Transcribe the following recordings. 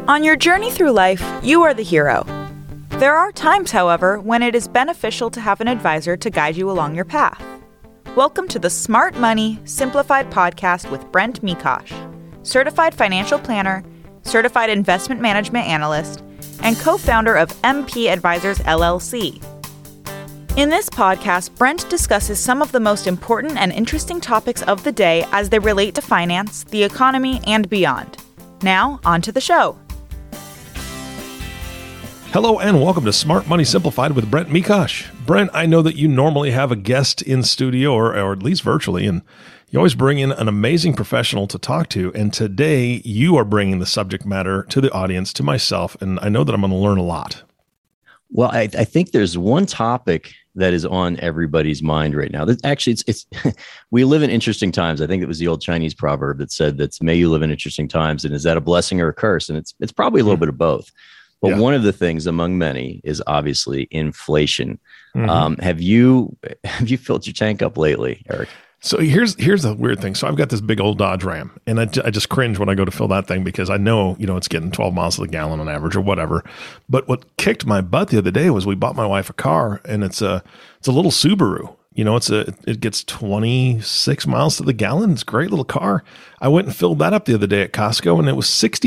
On your journey through life, you are the hero. There are times, however, when it is beneficial to have an advisor to guide you along your path. Welcome to the Smart Money Simplified podcast with Brent Mikosh, certified financial planner, certified investment management analyst, and co-founder of MP Advisors LLC. In this podcast, Brent discusses some of the most important and interesting topics of the day as they relate to finance, the economy, and beyond. Now, on to the show. Hello and welcome to Smart Money Simplified with Brent Mikosh. Brent, I know that you normally have a guest in studio or at least virtually, and you always bring in an amazing professional to talk to. And today you are bringing the subject matter to the audience, to myself, and I know that I'm going to learn a lot. Well, I think there's one topic that is on everybody's mind right now. Actually, it's we live in interesting times. I think it was the old Chinese proverb that said that may you live in interesting times, and is that a blessing or a curse? And it's probably a little bit of both. But one of the things among many is obviously inflation. Mm-hmm. Have you filled your tank up lately, Eric? So here's the weird thing. So I've got this big old Dodge Ram, and I just cringe when I go to fill that thing because I know, it's getting 12 miles to the gallon on average or whatever. But what kicked my butt the other day was we bought my wife a car, and it's a little Subaru. It gets 26 miles to the gallon. It's a great little car. I went and filled that up the other day at Costco, and it was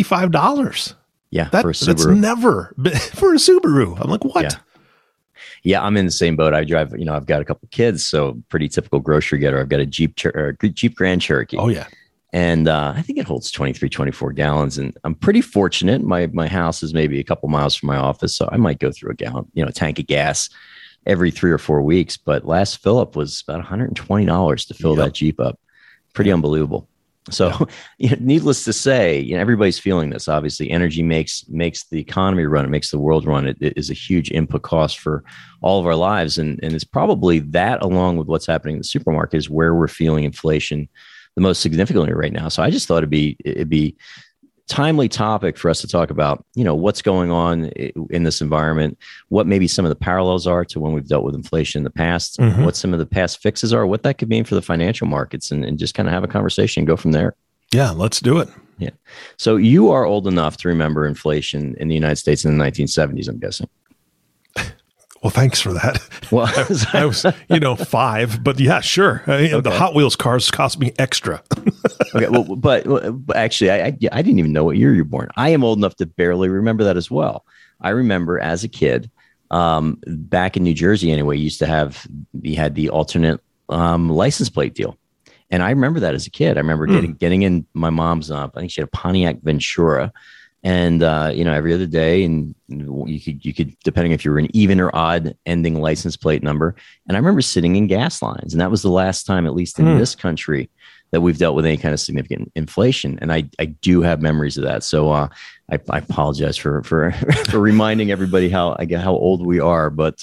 $65. Yeah, for a Subaru. That's never been for a Subaru. I'm like, what? Yeah, I'm in the same boat. I drive, I've got a couple of kids, so pretty typical grocery getter. I've got a Jeep Grand Cherokee. Oh, yeah. And I think it holds 23, 24 gallons. And I'm pretty fortunate. My house is maybe a couple miles from my office, so I might go through a tank of gas every 3 or 4 weeks. But last fill up was about $120 to fill that Jeep up. Pretty unbelievable. So, needless to say, everybody's feeling this. Obviously, energy makes the economy run. It makes the world run. It is a huge input cost for all of our lives, and it's probably that, along with what's happening in the supermarket, is where we're feeling inflation the most significantly right now. So, I just thought it'd be timely topic for us to talk about, what's going on in this environment, what maybe some of the parallels are to when we've dealt with inflation in the past, what some of the past fixes are, what that could mean for the financial markets, and just kind of have a conversation and go from there. Yeah, let's do it. Yeah. So you are old enough to remember inflation in the United States in the 1970s, I'm guessing. Well, thanks for that. Well, I was 5, but yeah, sure. The Hot Wheels cars cost me extra. Okay, well, but actually, I didn't even know what year you were born. I am old enough to barely remember that as well. I remember as a kid, back in New Jersey anyway, we had the alternate license plate deal. And I remember that as a kid. I remember getting in my mom's, I think she had a Pontiac Ventura. And, every other day, and you could, depending if you were an even or odd ending license plate number. And I remember sitting in gas lines, and that was the last time, at least in this country, that we've dealt with any kind of significant inflation. And I do have memories of that. So I apologize for reminding everybody how old we are. But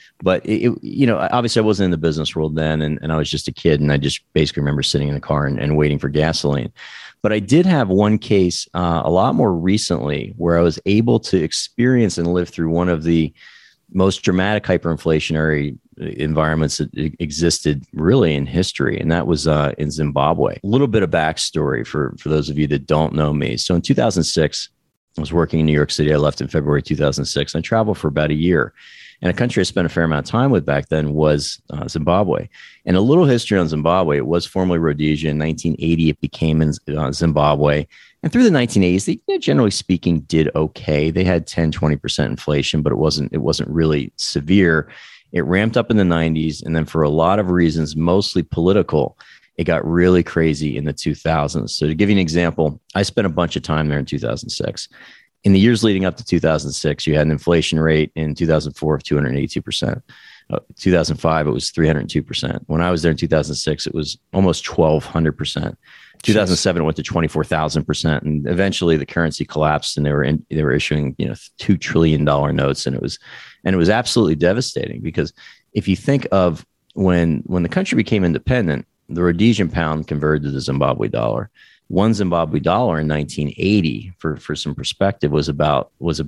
obviously I wasn't in the business world then, and I was just a kid, and I just basically remember sitting in the car and waiting for gasoline. But I did have one case a lot more recently where I was able to experience and live through one of the most dramatic hyperinflationary environments that existed really in history. And that was in Zimbabwe. A little bit of backstory for those of you that don't know me. So in 2006, I was working in New York City. I left in February 2006. I traveled for about a year. And a country I spent a fair amount of time with back then was Zimbabwe. And a little history on Zimbabwe. It was formerly Rhodesia. In 1980, it became Zimbabwe. And through the 1980s, they, generally speaking, did okay. They had 10, 20% inflation, but it wasn't really severe. It ramped up in the 90s. And then for a lot of reasons, mostly political, it got really crazy in the 2000s. So to give you an example, I spent a bunch of time there in 2006. In the years leading up to 2006, you had an inflation rate in 2004 of 282%. 2005, it was 302%. When I was there in 2006, it was almost 1,200%. 2007, it went to 24,000%, and eventually the currency collapsed, and they were issuing $2 trillion notes, and it was absolutely devastating. Because if you think of when the country became independent, the Rhodesian pound converted to the Zimbabwe dollar. One Zimbabwe dollar in 1980, for some perspective, was about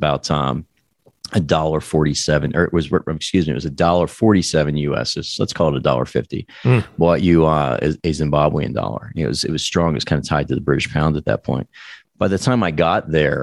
$1.47, or it was $1.47 US. So let's call it $1.50. Bought you a Zimbabwean dollar. It was strong. It was kind of tied to the British pound at that point. By the time I got there,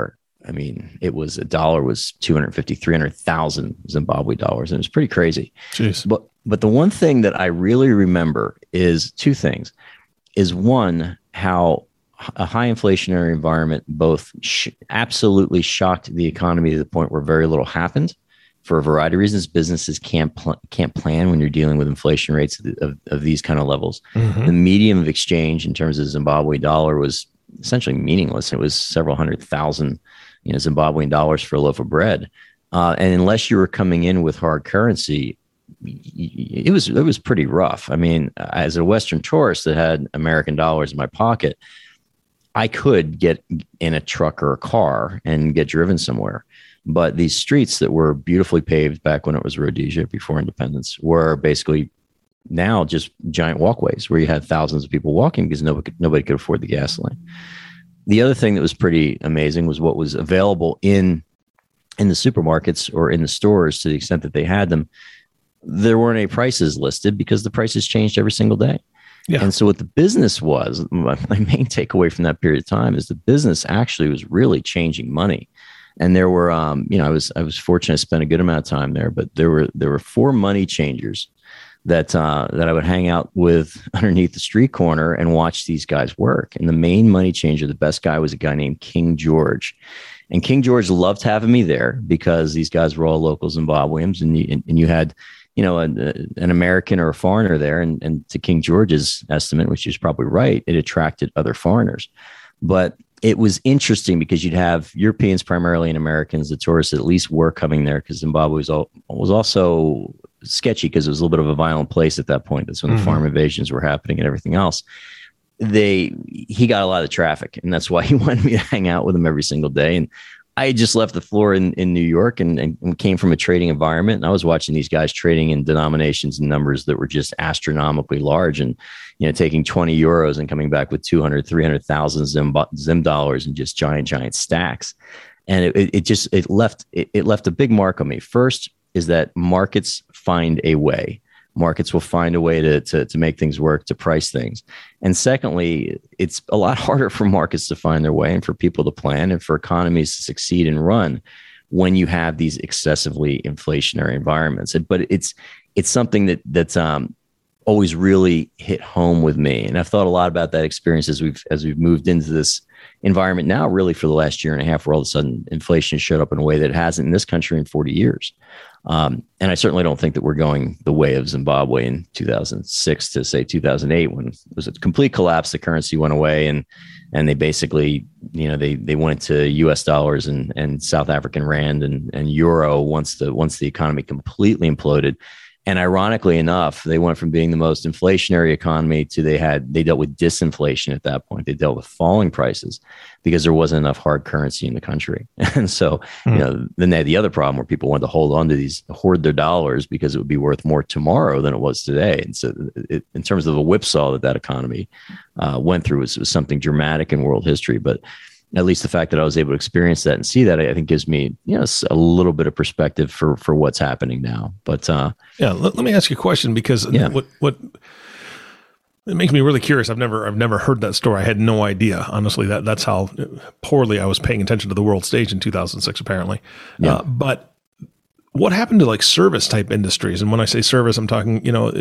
I mean, it was a dollar was 250, 300,000 Zimbabwe dollars. And it was pretty crazy. Jeez. But the one thing that I really remember is two things. Is one, how a high inflationary environment both absolutely shocked the economy to the point where very little happened for a variety of reasons. Businesses can't plan when you're dealing with inflation rates of these kind of levels. Mm-hmm. The medium of exchange in terms of Zimbabwe dollar was essentially meaningless. It was several $100,000, Zimbabwean dollars for a loaf of bread. And unless you were coming in with hard currency, it was pretty rough. I mean, as a Western tourist that had American dollars in my pocket, I could get in a truck or a car and get driven somewhere. But these streets that were beautifully paved back when it was Rhodesia before independence were basically now just giant walkways where you had thousands of people walking because nobody could afford the gasoline. The other thing that was pretty amazing was what was available in the supermarkets or in the stores, to the extent that they had them. There weren't any prices listed because the prices changed every single day. Yeah. And so what the business was, my main takeaway from that period of time is the business actually was really changing money. And there were, I was fortunate to spend a good amount of time there, but there were 4 money changers that I would hang out with underneath the street corner and watch these guys work. And the main money changer, the best guy, was a guy named King George. And King George loved having me there because these guys were all local Zimbabweans, and you had, an American or a foreigner there. And to King George's estimate, which is probably right, it attracted other foreigners. But it was interesting because you'd have Europeans primarily and Americans, the tourists at least were coming there because Zimbabwe was also sketchy because it was a little bit of a violent place at that point. That's when the farm invasions were happening and everything else. He got a lot of traffic, and that's why he wanted me to hang out with him every single day. And I had just left the floor in New York and came from a trading environment. And I was watching these guys trading in denominations and numbers that were just astronomically large, and, taking 20 euros and coming back with 200, 300,000 Zim dollars and just giant stacks. And it left a big mark on me. First is that markets find a way. Markets will find a way to make things work, to price things. And secondly, it's a lot harder for markets to find their way and for people to plan and for economies to succeed and run when you have these excessively inflationary environments. But it's something that's always really hit home with me. And I've thought a lot about that experience as we've moved into this environment now, really for the last year and a half, where all of a sudden inflation showed up in a way that it hasn't in this country in 40 years. And I certainly don't think that we're going the way of Zimbabwe in 2006 to say 2008, when it was a complete collapse. The currency went away, and they basically, they went to US dollars and South African rand and euro once the economy completely imploded. And ironically enough, they went from being the most inflationary economy to they dealt with disinflation at that point. They dealt with falling prices because there wasn't enough hard currency in the country. And so, then they had the other problem where people wanted to hoard their dollars because it would be worth more tomorrow than it was today. And so in terms of the whipsaw that economy went through was something dramatic in world history. But at least the fact that I was able to experience that and see that, I think gives me, a little bit of perspective for what's happening now. But let me ask you a question, because what it makes me really curious. I've never heard that story. I had no idea, honestly, that's how poorly I was paying attention to the world stage in 2006, apparently. Yeah. But what happened to like service type industries? And when I say service, I'm talking,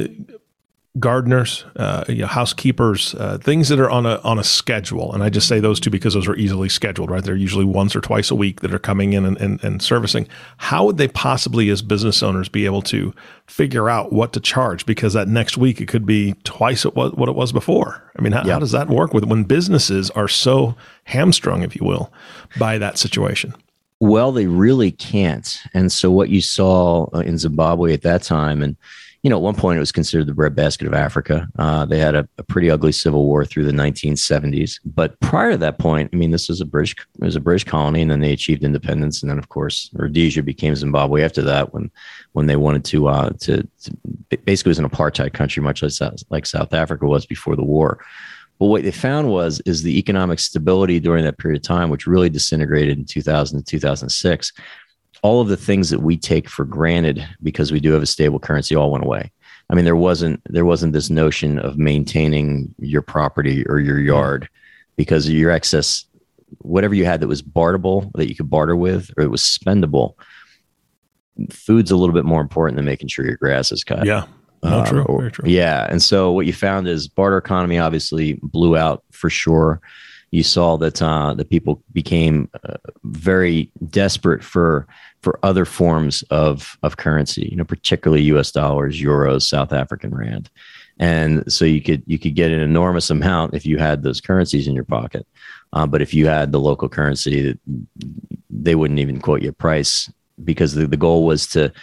gardeners, housekeepers, things that are on a schedule. And I just say those two because those are easily scheduled, right? They're usually once or twice a week that are coming in and servicing. How would they possibly, as business owners, be able to figure out what to charge? Because that next week it could be twice what it was before. I mean, how does that work when businesses are so hamstrung, if you will, by that situation? Well, they really can't. And so what you saw in Zimbabwe at that time, and at one point it was considered the breadbasket of Africa. They had a pretty ugly civil war through the 1970s. But prior to that point, this was a British colony, and then they achieved independence. And then, of course, Rhodesia became Zimbabwe after that, when they wanted to basically, it was an apartheid country, much like South Africa was before the war. But what they found is the economic stability during that period of time, which really disintegrated in 2000 to 2006. All of the things that we take for granted because we do have a stable currency all went away. There wasn't this notion of maintaining your property or your yard because your excess whatever you had that was barterable, that you could barter with, or it was spendable, food's a little bit more important than making sure your grass is cut. Yeah. No, true. Very true. Yeah. And so what you found is barter economy obviously blew out for sure. You saw that the people became very desperate for other forms of currency, particularly US dollars, euros, South African rand. And so you could get an enormous amount if you had those currencies in your pocket. But if you had the local currency, they wouldn't even quote you a price, because the goal was to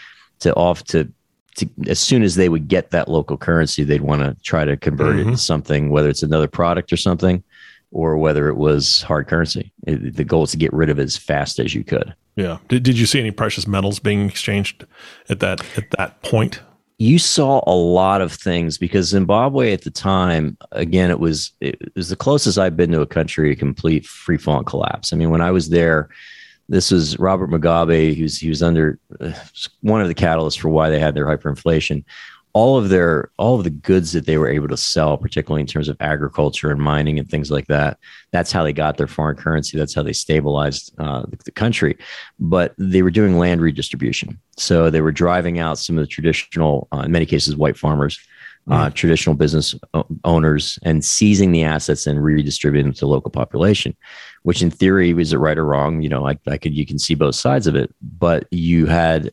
as soon as they would get that local currency, they'd want to try to convert it to something, whether it's another product or something, or whether it was hard currency. The goal is to get rid of it as fast as you could. Yeah. Did you see any precious metals being exchanged at that point? You saw a lot of things, because Zimbabwe at the time, again, it was the closest I've been to a country, a complete free fall and collapse. I mean, when I was there, this was Robert Mugabe. He was under one of the catalysts for why they had their hyperinflation. All of the goods that they were able to sell, particularly in terms of agriculture and mining and things like that, that's how they got their foreign currency. That's how they stabilized the country. But they were doing land redistribution. So they were driving out some of the traditional, in many cases, white farmers, traditional business owners, and seizing the assets and redistributing them to the local population, which in theory, is it right or wrong? You can see both sides of it, but you had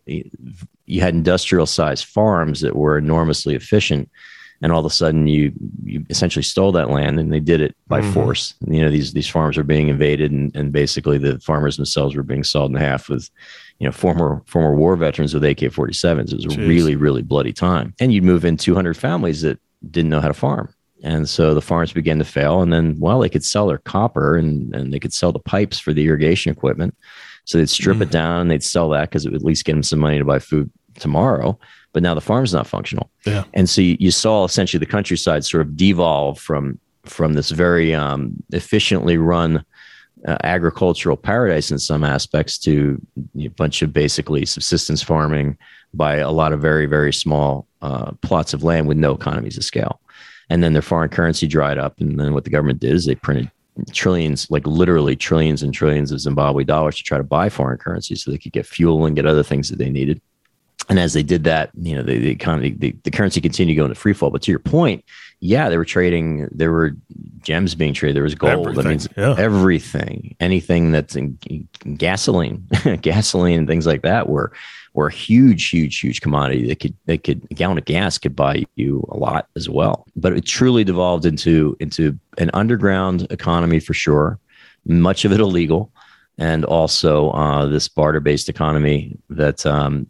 industrial sized farms that were enormously efficient. And all of a sudden you essentially stole that land, and they did it by force. These farms were being invaded, and basically the farmers themselves were being sawed in half with, former war veterans with AK-47s. It was a really, really bloody time. And you'd move in 200 families that didn't know how to farm. And so the farms began to fail. And then, they could sell their copper and they could sell the pipes for the irrigation equipment. So they'd strip it down and they'd sell that, because it would at least get them some money to buy food tomorrow. But now the farm's not functional. Yeah. And so you saw essentially the countryside sort of devolve from this very efficiently run agricultural paradise in some aspects to a bunch of basically subsistence farming by a lot of very, very small plots of land with no economies of scale. And then their foreign currency dried up. And then what the government did is they printed trillions, like literally trillions and trillions of Zimbabwe dollars to try to buy foreign currency so they could get fuel and get other things that they needed. And as they did that, the economy, the currency continued to go into free fall. But to your point, they were trading. There were gems being traded. There was gold. Everything. That means everything, anything that's in gasoline, and things like that were a huge commodity. A gallon of gas could buy you a lot as well. But it truly devolved into an underground economy for sure. Much of it illegal, and also this barter-based economy that.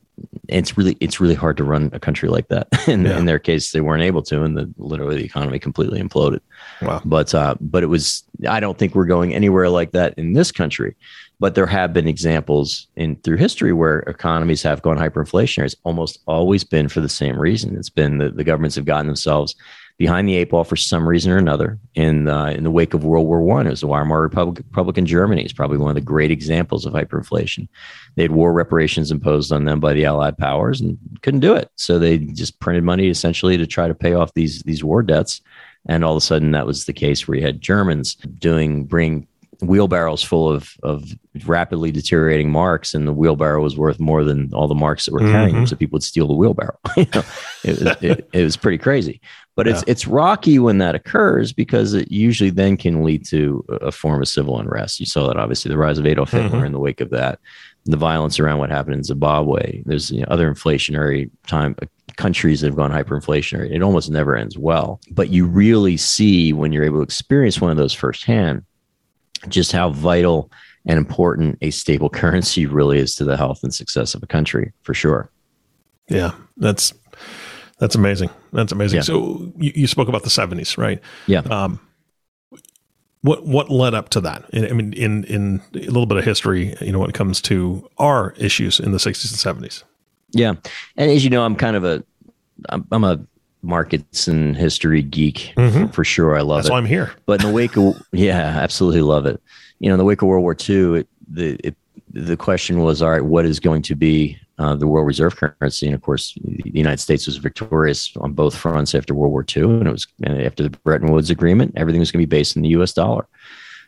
It's really hard to run a country like that. In their case, they weren't able to, and literally the economy completely imploded. Wow. But it was. I don't think we're going anywhere like that in this country. But there have been examples through history where economies have gone hyperinflationary. It's almost always been for the same reason. It's been the governments have gotten themselves behind the eight ball for some reason or another. In the wake of World War I, it was the Weimar Republic in Germany. It's probably one of the great examples of hyperinflation. They had war reparations imposed on them by the Allied powers and couldn't do it. So they just printed money essentially to try to pay off these war debts. And all of a sudden that was the case where you had Germans bring wheelbarrows full of rapidly deteriorating marks, and the wheelbarrow was worth more than all the marks that were carrying them. So people would steal the wheelbarrow. It was pretty crazy. But it's rocky when that occurs, because it usually then can lead to a form of civil unrest. You saw that obviously the rise of Adolf Hitler in the wake of that, the violence around what happened in Zimbabwe. There's other inflationary countries that have gone hyperinflationary. It almost never ends well. But you really see, when you're able to experience one of those firsthand, just how vital and important a stable currency really is to the health and success of a country, for sure. Yeah, that's amazing. That's amazing. Yeah. So you spoke about the 70s, right? Yeah. What led up to that? I mean, in a little bit of history, when it comes to our issues in the 60s and 70s. Yeah. And as you know, I'm a markets and history geek for sure. I love That's it. That's why I'm here. But in the wake of, absolutely love it. In the wake of World War II, the question was, all right, what is going to be the world reserve currency? And of course, the United States was victorious on both fronts after World War II. And it was after the Bretton Woods Agreement, everything was going to be based in the US dollar.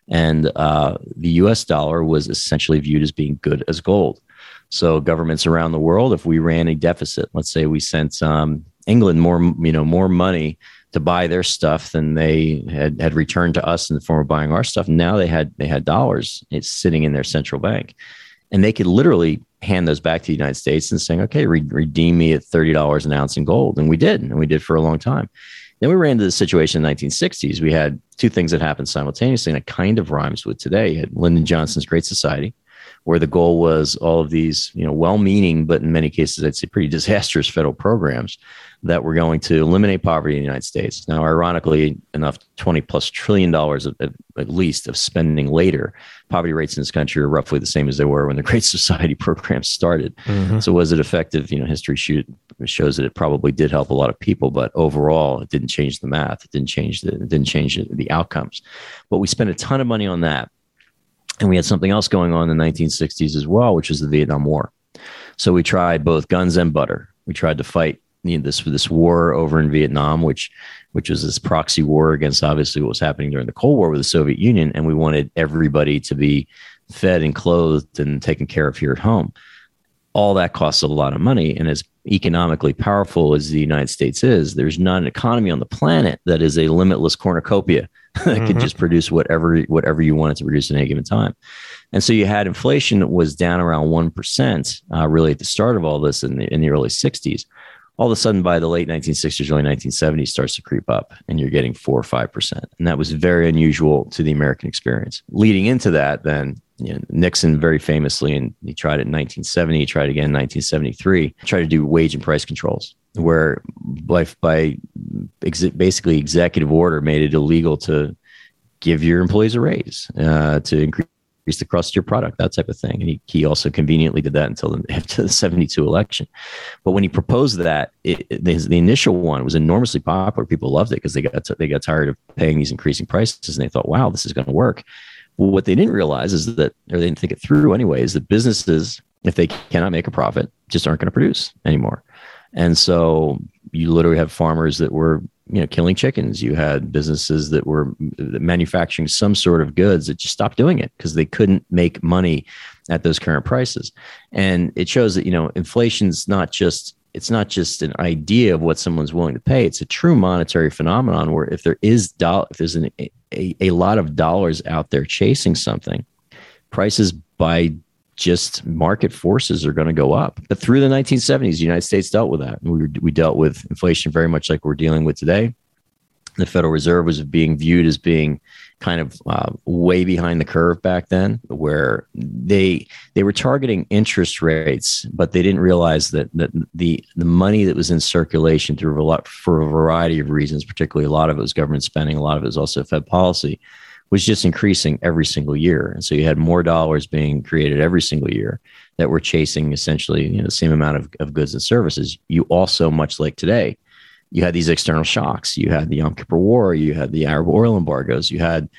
And the US dollar was essentially viewed as being good as gold. So governments around the world, if we ran a deficit, let's say we sent England more money to buy their stuff than they had returned to us in the form of buying our stuff. Now they had dollars. It's sitting in their central bank, and they could literally hand those back to the United States and saying, okay, redeem me at $30 an ounce in gold. And we did for a long time. Then we ran into the situation in the 1960s. We had two things that happened simultaneously, and it kind of rhymes with today. You had Lyndon Johnson's Great Society, where the goal was all of these, well-meaning, but in many cases, I'd say pretty disastrous federal programs that were going to eliminate poverty in the United States. Now, ironically enough, $20+ trillion at least of spending later, poverty rates in this country are roughly the same as they were when the Great Society program started. Mm-hmm. So was it effective? History shows that it probably did help a lot of people, but overall, it didn't change the math. It didn't change the outcomes. But we spent a ton of money on that. And we had something else going on in the 1960s as well, which was the Vietnam War. So we tried both guns and butter. We tried to fight this war over in Vietnam, which was this proxy war against obviously what was happening during the Cold War with the Soviet Union. And we wanted everybody to be fed and clothed and taken care of here at home. All that costs a lot of money. And as economically powerful as the United States is, there's not an economy on the planet that is a limitless cornucopia that could just produce whatever you wanted to produce at any given time. And so you had inflation that was down around 1%, really at the start of all this in the early 60s. All of a sudden, by the late 1960s, early 1970s, starts to creep up, and you're getting 4 or 5%. And that was very unusual to the American experience. Leading into that, then, Nixon very famously, and he tried it in 1970, he tried again in 1973, tried to do wage and price controls, where by basically executive order made it illegal to give your employees a raise, to increase the cost of your product, that type of thing. And he also conveniently did that until after the 72 election. But when he proposed that, the initial one was enormously popular. People loved it because they got tired of paying these increasing prices, and they thought, wow, this is going to work. Well, what they didn't realize is that, or they didn't think it through anyway, is that businesses, if they cannot make a profit, just aren't going to produce anymore. And so you literally have farmers that were, killing chickens. You had businesses that were manufacturing some sort of goods that just stopped doing it because they couldn't make money at those current prices. And it shows that, inflation's it's not just an idea of what someone's willing to pay. It's a true monetary phenomenon where if there's a lot of dollars out there chasing something, prices by just market forces are going to go up. But through the 1970s, the United States dealt with that. We dealt with inflation very much like we're dealing with today. The Federal Reserve was being viewed as being kind of way behind the curve back then, where they were targeting interest rates, but they didn't realize that the money that was in circulation for a variety of reasons, particularly a lot of it was government spending, a lot of it was also Fed policy, was just increasing every single year. And so you had more dollars being created every single year that were chasing essentially the same amount of goods and services. You also, much like today, you had these external shocks. You had the Yom Kippur War. You had the Arab oil embargoes. You had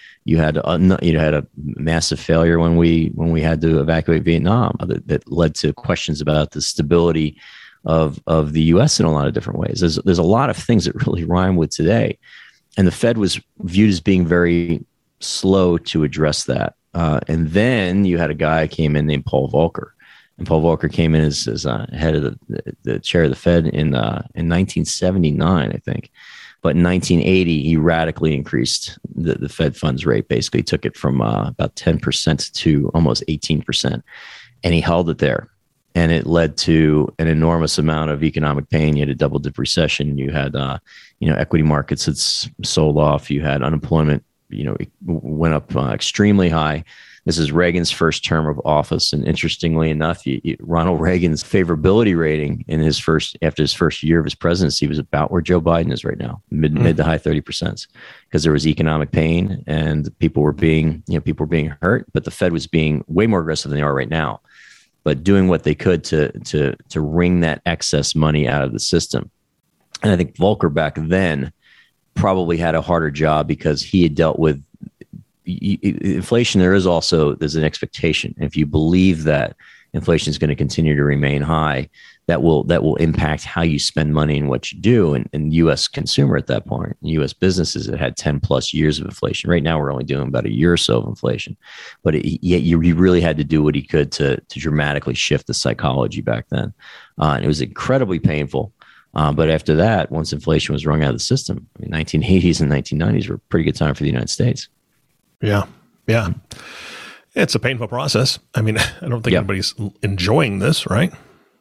a massive failure when we had to evacuate Vietnam that led to questions about the stability of the U.S. in a lot of different ways. There's a lot of things that really rhyme with today, and the Fed was viewed as being very slow to address that. And then you had a guy came in named Paul Volcker. And Paul Volcker came in as head of the chair of the Fed in 1979, I think. But in 1980, he radically increased the Fed funds rate, basically took it from about 10% to almost 18%. And he held it there. And it led to an enormous amount of economic pain. You had a double-dip recession. You had equity markets had sold off. You had unemployment it went up extremely high. This is Reagan's first term of office. And interestingly enough, Ronald Reagan's favorability rating after his first year of his presidency was about where Joe Biden is right now, mid to high 30%, because there was economic pain and people were being hurt, but the Fed was being way more aggressive than they are right now, but doing what they could to wring that excess money out of the system. And I think Volcker back then probably had a harder job because he had dealt with inflation. There's an expectation. If you believe that inflation is going to continue to remain high. That will impact how you spend money and what you do. And U.S. consumer at that point, U.S. businesses that had 10 plus years of inflation. Right now, we're only doing about a year or so of inflation. But yet you really had to do what he could to dramatically shift the psychology back then. And it was incredibly painful. But after that, once inflation was wrung out of the system, 1980s and 1990s were a pretty good time for the United States. Yeah. Yeah. It's a painful process. I mean, I don't think anybody's enjoying this, right?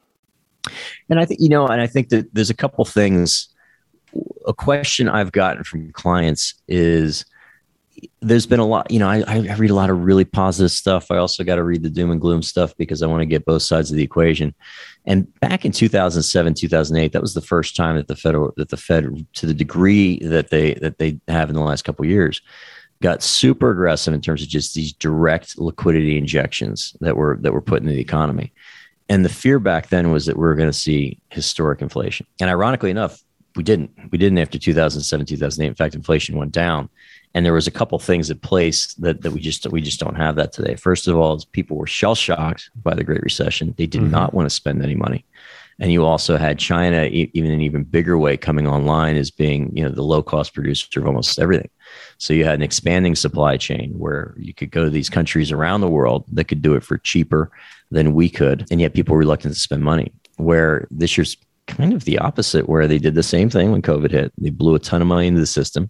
And I think, I think that there's a couple things. A question I've gotten from clients is there's been a lot, I read a lot of really positive stuff. I also got to read the doom and gloom stuff because I want to get both sides of the equation. And back in 2007, 2008, that was the first time that the Fed, to the degree that they have in the last couple of years, got super aggressive in terms of just these direct liquidity injections that were put into the economy. And the fear back then was that we were going to see historic inflation. And ironically enough, we didn't. We didn't after 2007, 2008. In fact, inflation went down. And there was a couple things in place that we just don't have that today. First of all, people were shell shocked by the Great Recession. They did not want to spend any money. And you also had China, even in an even bigger way, coming online as being, the low cost producer of almost everything. So you had an expanding supply chain where you could go to these countries around the world that could do it for cheaper than we could. And yet people were reluctant to spend money, where this year's kind of the opposite, where they did the same thing when COVID hit. They blew a ton of money into the system,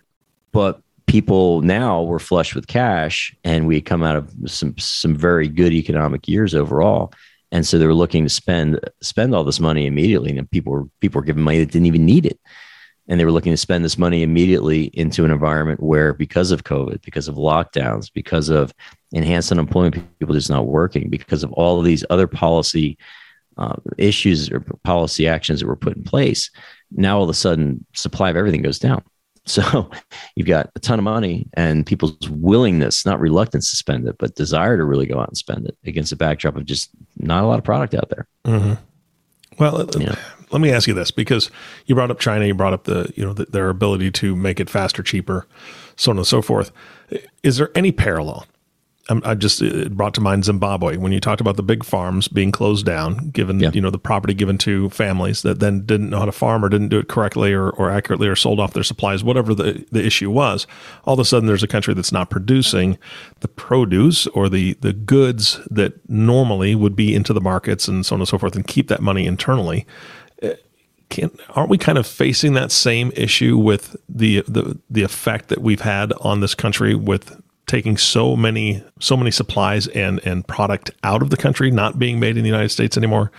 but people now were flush with cash, and we come out of some very good economic years overall. And so they were looking to spend all this money immediately. And people were giving money that didn't even need it. And they were looking to spend this money immediately into an environment where, because of COVID, because of lockdowns, because of enhanced unemployment, people just not working, because of all of these other policy issues or policy actions that were put in place, now all of a sudden supply of everything goes down. So you've got a ton of money and people's willingness, not reluctance to spend it, but desire to really go out and spend it against a backdrop of just not a lot of product out there. Mm-hmm. Well, let me ask you this, because you brought up China, you brought up their ability to make it faster, cheaper, so on and so forth. Is there any parallel? It brought to mind Zimbabwe when you talked about the big farms being closed down, given the property given to families that then didn't know how to farm or didn't do it correctly or accurately or sold off their supplies, whatever the issue was. All of a sudden, there's a country that's not producing the produce or the goods that normally would be into the markets and so on and so forth, and keep that money internally. Aren't we kind of facing that same issue with the effect that we've had on this country with taking so many supplies and product out of the country, not being made in the United States anymore?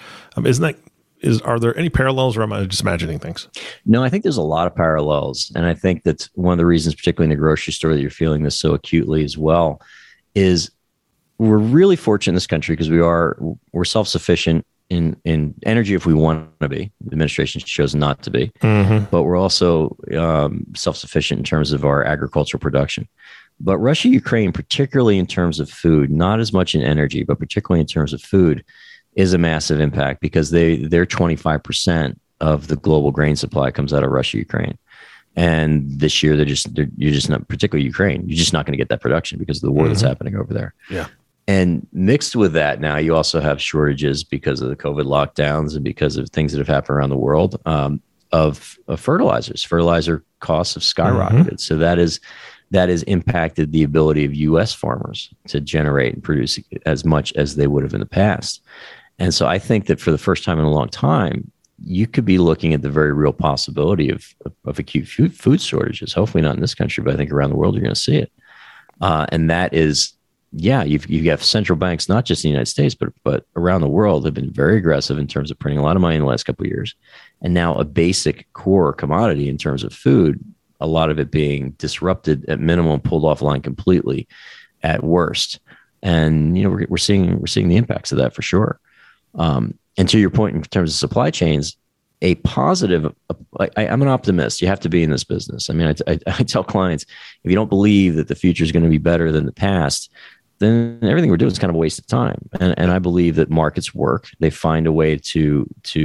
Are there any parallels, or am I just imagining things? No, I think there's a lot of parallels. And I think that's one of the reasons, particularly in the grocery store, that you're feeling this so acutely as well, is we're really fortunate in this country because we're self-sufficient in energy if we want to be. The administration chose not to be. Mm-hmm. But we're also self-sufficient in terms of our agricultural production. But Russia, Ukraine, particularly in terms of food, not as much in energy, but particularly in terms of food, is a massive impact because they're 25% of the global grain supply comes out of Russia, Ukraine. And this year, you're just not, particularly Ukraine, you're just not going to get that production because of the war that's happening over there. Yeah. And mixed with that, now you also have shortages because of the COVID lockdowns and because of things that have happened around the world of fertilizers. Fertilizer costs have skyrocketed. Mm-hmm. So that has impacted the ability of U.S. farmers to generate and produce as much as they would have in the past. And so I think that for the first time in a long time, you could be looking at the very real possibility of acute food shortages. Hopefully not in this country, but I think around the world you're going to see it. And that is, you've got central banks, not just in the United States, but around the world, have been very aggressive in terms of printing a lot of money in the last couple of years. And now a basic core commodity in terms of food, a lot of it being disrupted at minimum, pulled offline completely at worst. And, we're seeing the impacts of that for sure. And to your point, in terms of supply chains, a positive, I'm an optimist. You have to be in this business. I mean, I tell clients, if you don't believe that the future is going to be better than the past, then everything we're doing is kind of a waste of time. And I believe that markets work. They find a way to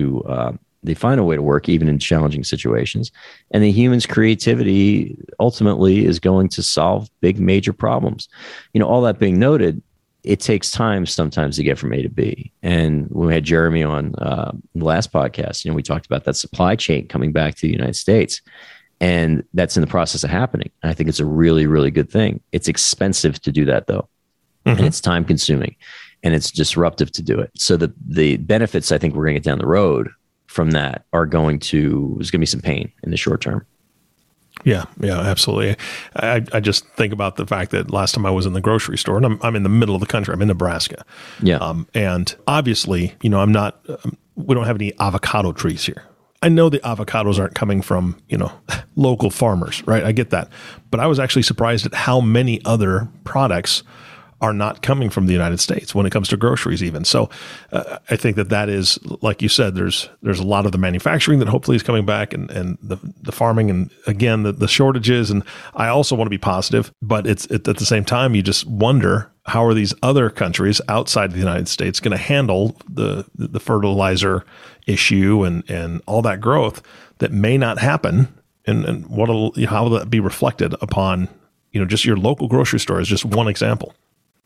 work even in challenging situations. And the human's creativity ultimately is going to solve big, major problems. All that being noted, it takes time sometimes to get from A to B. And when we had Jeremy on the last podcast, we talked about that supply chain coming back to the United States. And that's in the process of happening. And I think it's a really, really good thing. It's expensive to do that, though. And it's time consuming and it's disruptive to do it. So the benefits I think we're going to get down the road from that there's going to be some pain in the short term. Yeah, absolutely. I just think about the fact that last time I was in the grocery store, and I'm in the middle of the country. I'm in Nebraska. Yeah. And obviously, we don't have any avocado trees here. I know the avocados aren't coming from, local farmers, right? I get that. But I was actually surprised at how many other products are not coming from the United States when it comes to groceries even. So I think that is, like you said, there's a lot of the manufacturing that hopefully is coming back and the farming and again, the shortages. And I also want to be positive, but it's at the same time, you just wonder how are these other countries outside of the United States going to handle the fertilizer issue and all that growth that may not happen and how will that be reflected upon, just your local grocery store is just one example.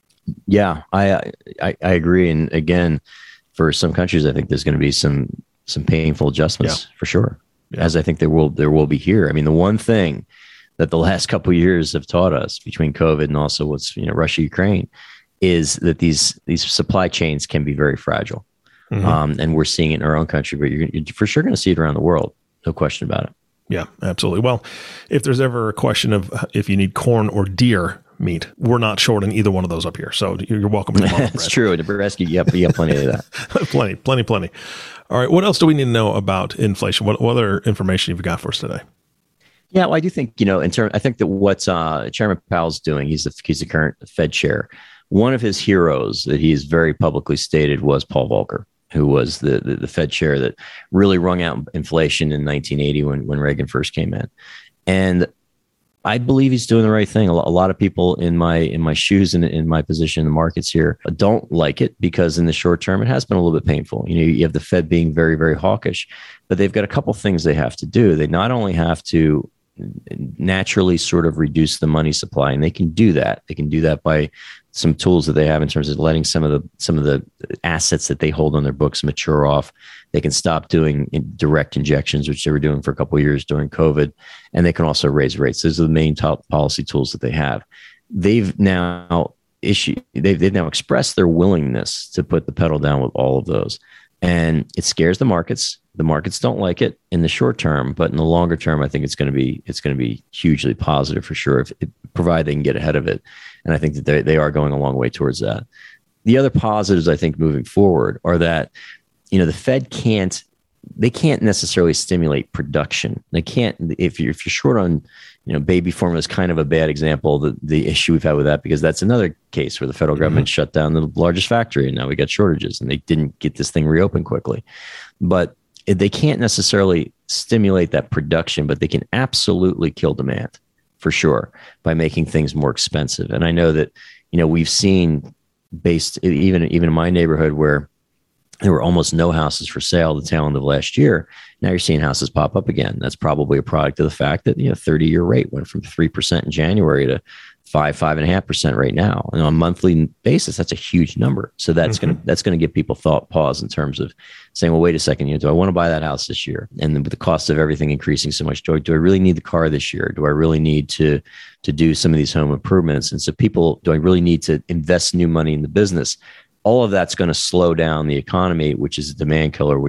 Yeah, I agree. And again, for some countries, I think there's going to be some painful adjustments for sure, as I think there will be here. I mean, the one thing that the last couple of years have taught us between COVID and also what's Russia, Ukraine, is that these supply chains can be very fragile. And we're seeing it in our own country, but you're for sure going to see it around the world. No question about it. Yeah, absolutely. Well, if there's ever a question of if you need corn or deer meat, we're not short on either one of those up here. So you're welcome to come on. That's true. In Nebraska, you have plenty of that. Plenty. All right. What else do we need to know about inflation? What other information you've got for us today? Yeah, well, I do think, I think that what Chairman Powell's doing, he's the current Fed chair. One of his heroes that he's very publicly stated was Paul Volcker, who was the Fed chair that really wrung out inflation in 1980 when Reagan first came in. And I believe he's doing the right thing. A lot of people in my shoes and in my position in the markets here don't like it because in the short term, it has been a little bit painful. You have the Fed being very, very hawkish, but they've got a couple things they have to do. They not only have to naturally sort of reduce the money supply, and they can do that. They can do that by some tools that they have in terms of letting some of the assets that they hold on their books mature off. They can stop doing direct injections, which they were doing for a couple of years during COVID, and they can also raise rates. Those are the main top policy tools that they have. They've now expressed their willingness to put the pedal down with all of those, and it scares the markets. The markets don't like it in the short term, but in the longer term, I think it's going to be hugely positive for sure, provided they can get ahead of it. And I think that they are going a long way towards that. The other positives I think moving forward are that, the Fed can't necessarily stimulate production. They can't, if you're short on, baby formula is kind of a bad example, the issue we've had with that, because that's another case where the federal government shut down the largest factory and now we got shortages and they didn't get this thing reopened quickly. But they can't necessarily stimulate that production, but they can absolutely kill demand for sure by making things more expensive. And I know that, we've seen based even in my neighborhood where there were almost no houses for sale the tail end of last year. Now you're seeing houses pop up again. That's probably a product of the fact that 30-year rate went from 3% in January to 5.5% right now. And on a monthly basis, that's a huge number. So that's gonna give people pause in terms of saying, well, wait a second, do I want to buy that house this year? And then with the cost of everything increasing so much, do I really need the car this year? Do I really need to do some of these home improvements? And so do I really need to invest new money in the business? All of that's going to slow down the economy, which is a demand killer,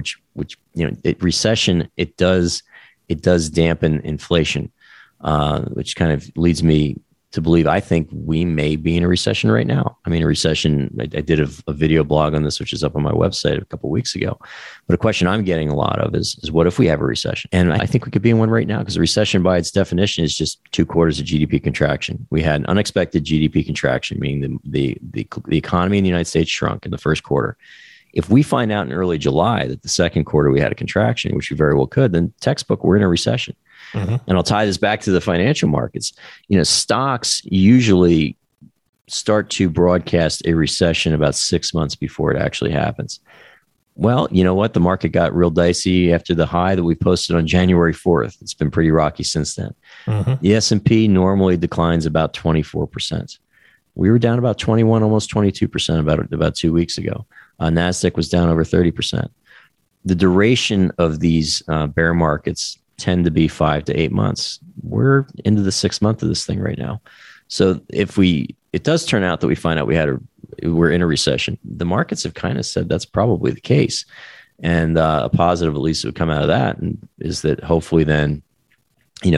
recession, it does dampen inflation, which kind of leads me to believe I think we may be in a recession right now. I mean, a recession, I did a video blog on this, which is up on my website a couple of weeks ago. But a question I'm getting a lot of is what if we have a recession? And I think we could be in one right now, because a recession by its definition is just 2 quarters of GDP contraction. We had an unexpected GDP contraction, meaning the economy in the United States shrunk in the first quarter. If we find out in early July that the second quarter we had a contraction, which we very well could, then textbook, we're in a recession. And I'll tie this back to the financial markets. Stocks usually start to broadcast a recession about 6 months before it actually happens. Well, you know what? The market got real dicey after the high that we posted on January 4th. It's been pretty rocky since then. The S&P normally declines about 24%. we were down about 21, almost 22% about 2 weeks ago. NASDAQ was down over 30%. The duration of these bear markets tend to be 5 to 8 months. We're into the 6th month of this thing right now. So if it does turn out that we find out we're in a recession, the markets have kind of said that's probably the case. And a positive, at least, that would come out of that is that hopefully then, you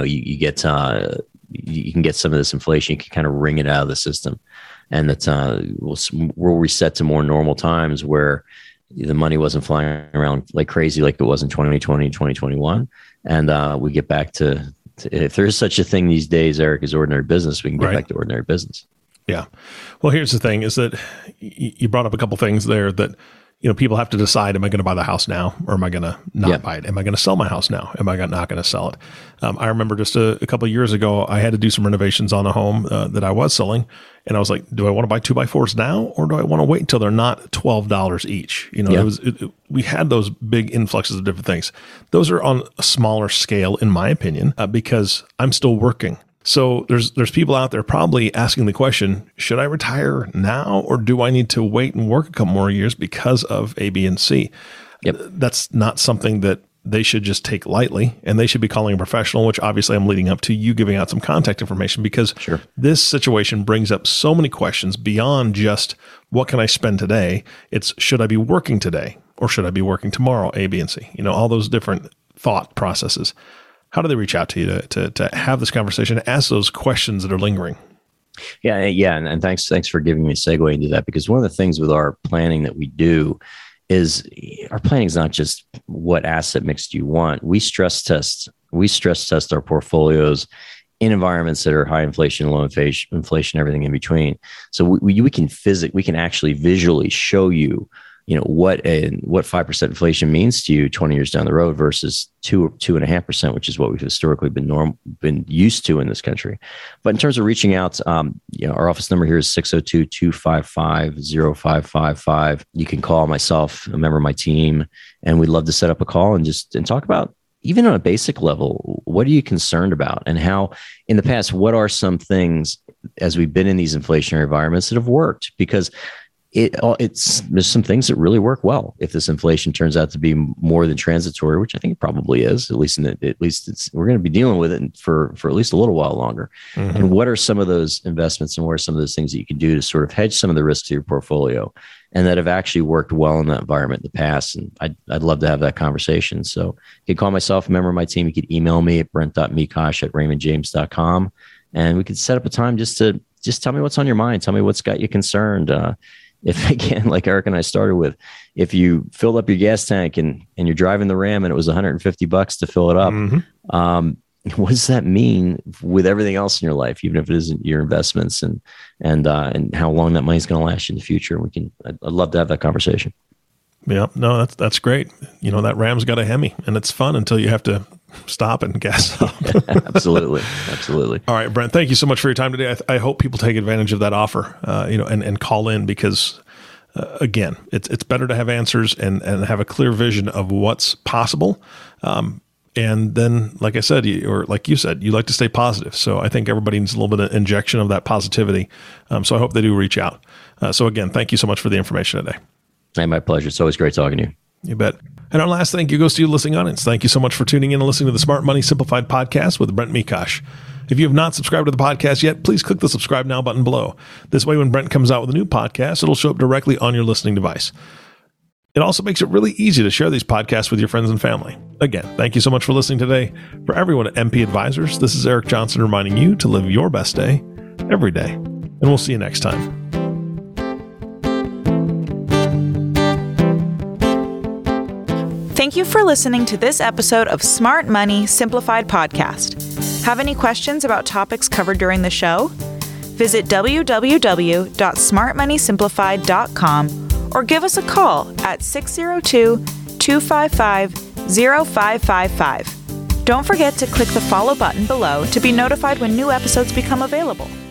can get some of this inflation, you can kind of wring it out of the system. And that we'll reset to more normal times where the money wasn't flying around like crazy like it was in 2020 and 2021. And we get back to if there is such a thing these days, Eric, as ordinary business, we can get back to ordinary business. Yeah. Well, here's the thing is that you brought up a couple things there that, people have to decide, am I going to buy the house now or am I going to not buy it? Am I going to sell my house now? Am I not going to sell it? I remember just a couple of years ago, I had to do some renovations on a home that I was selling. And I was like, do I want to buy 2x4s now or do I want to wait until they're not $12 each? We had those big influxes of different things. Those are on a smaller scale, in my opinion, because I'm still working. So there's people out there probably asking the question, should I retire now or do I need to wait and work a couple more years because of A, B, and C? Yep. That's not something that they should just take lightly, and they should be calling a professional, which obviously I'm leading up to you giving out some contact information because this situation brings up so many questions beyond just what can I spend today? It's should I be working today or should I be working tomorrow? A, B, and C, all those different thought processes. How do they reach out to you to have this conversation, ask those questions that are lingering? Yeah. And thanks for giving me a segue into that, because one of the things with our planning that we do is our planning is not just what asset mix do you want. We stress test our portfolios in environments that are high inflation, low inflation, everything in between. So we can actually visually show you, what 5% inflation means to you 20 years down the road versus 2.5%, which is what we've historically been used to in this country. But in terms of reaching out, our office number here is 602-255-0555. You can call myself, a member of my team, and we'd love to set up a call and talk about, even on a basic level, what are you concerned about, and how in the past, what are some things as we've been in these inflationary environments that have worked? Because there's some things that really work well if this inflation turns out to be more than transitory, which I think it probably is. We're going to be dealing with it for at least a little while longer. Mm-hmm. And what are some of those investments and what are some of those things that you can do to sort of hedge some of the risks of your portfolio and that have actually worked well in that environment in the past? And I'd love to have that conversation. So you can call myself, a member of my team. You can email me at brent.mikosh@raymondjames.com, and we could set up a time just tell me what's on your mind. Tell me what's got you concerned. If, again, like Eric and I started with, if you filled up your gas tank and you're driving the Ram and it was $150 to fill it up, mm-hmm. What does that mean with everything else in your life, even if it isn't your investments and how long that money's going to last you in the future? I'd love to have that conversation. Yeah, no, that's great. That Ram's got a Hemi, and it's fun until you have to stop and gas up. Absolutely. All right, Brent, thank you so much for your time today. I hope people take advantage of that offer, and call in because, again, it's better to have answers and have a clear vision of what's possible. And then, like I said, like you said, you like to stay positive. So I think everybody needs a little bit of injection of that positivity. So I hope they do reach out. So again, thank you so much for the information today. Hey, my pleasure. It's always great talking to you. You bet. And our last thank you goes to you, listening audience. Thank you so much for tuning in and listening to the Smart Money Simplified podcast with Brent Mikosh. If you have not subscribed to the podcast yet, please click the subscribe now button below. This way, when Brent comes out with a new podcast, it'll show up directly on your listening device. It also makes it really easy to share these podcasts with your friends and family. Again, thank you so much for listening today. For everyone at MP Advisors, this is Eric Johnson reminding you to live your best day every day. And we'll see you next time. Thank you for listening to this episode of Smart Money Simplified Podcast. Have any questions about topics covered during the show? Visit www.smartmoneysimplified.com or give us a call at 602-255-0555. Don't forget to click the follow button below to be notified when new episodes become available.